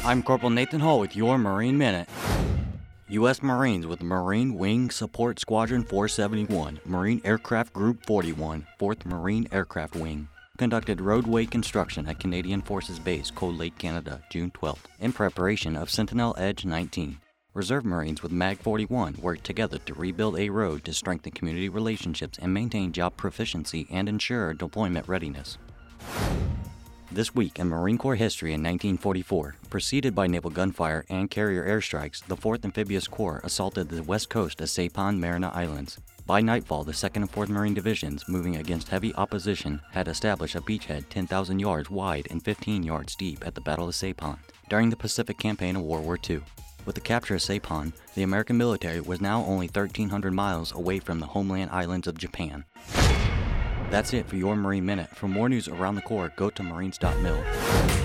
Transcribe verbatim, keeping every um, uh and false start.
I'm Corporal Nathan Hall with your Marine Minute. U S Marines with Marine Wing Support Squadron four seventy-one, Marine Aircraft Group forty-one, fourth Marine Aircraft Wing, conducted roadway construction at Canadian Forces Base, Cold Lake, Canada, June twelfth, in preparation of Sentinel Edge nineteen. Reserve Marines with MAG forty-one worked together to rebuild a road to strengthen community relationships and maintain job proficiency and ensure deployment readiness. This week in Marine Corps history in nineteen forty-four, preceded by naval gunfire and carrier airstrikes, the fourth Amphibious Corps assaulted the west coast of Saipan Marina Islands. By nightfall, the second and fourth Marine Divisions, moving against heavy opposition, had established a beachhead ten thousand yards wide and fifteen yards deep at the Battle of Saipan during the Pacific Campaign of World War Two. With the capture of Saipan, the American military was now only thirteen hundred miles away from the homeland islands of Japan. That's it for your Marine Minute. For more news around the Corps, go to marines dot mil.